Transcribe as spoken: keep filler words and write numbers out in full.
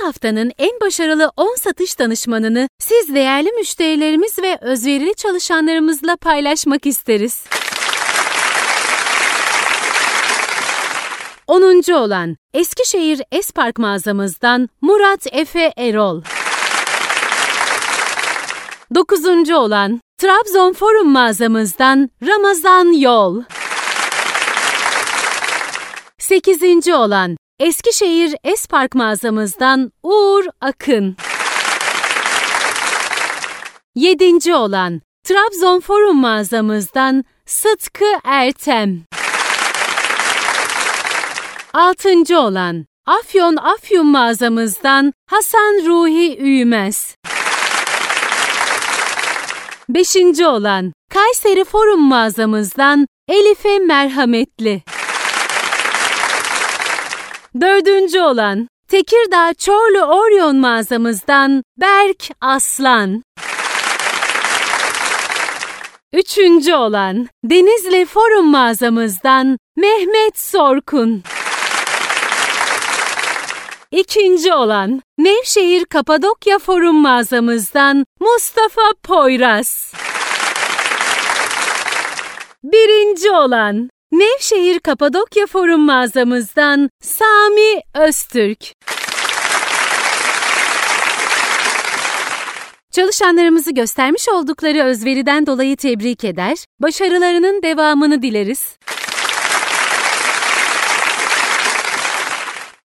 Her haftanın en başarılı on satış danışmanını siz değerli müşterilerimiz ve özverili çalışanlarımızla paylaşmak isteriz. onuncu olan Eskişehir Espark mağazamızdan Murat Efe Erol. dokuzuncu olan Trabzon Forum mağazamızdan Ramazan Yol. sekizinci olan Eskişehir Espark mağazamızdan Uğur Akın. yedinci olan Trabzon Forum mağazamızdan Sıtkı Ertem. altıncı olan Afyon Afyum mağazamızdan Hasan Ruhi Üymez. beşinci olan Kayseri Forum mağazamızdan Elife Merhametli. dördüncü olan Tekirdağ Çorlu Orion mağazamızdan Berk Aslan. üçüncü olan Denizli Forum mağazamızdan Mehmet Sorkun. İkinci olan Nevşehir Kapadokya Forum mağazamızdan Mustafa Poyraz. Birinci olan Nevşehir Kapadokya Forum mağazamızdan Sami Öztürk. Çalışanlarımızı göstermiş oldukları özveriden dolayı tebrik eder, başarılarının devamını dileriz.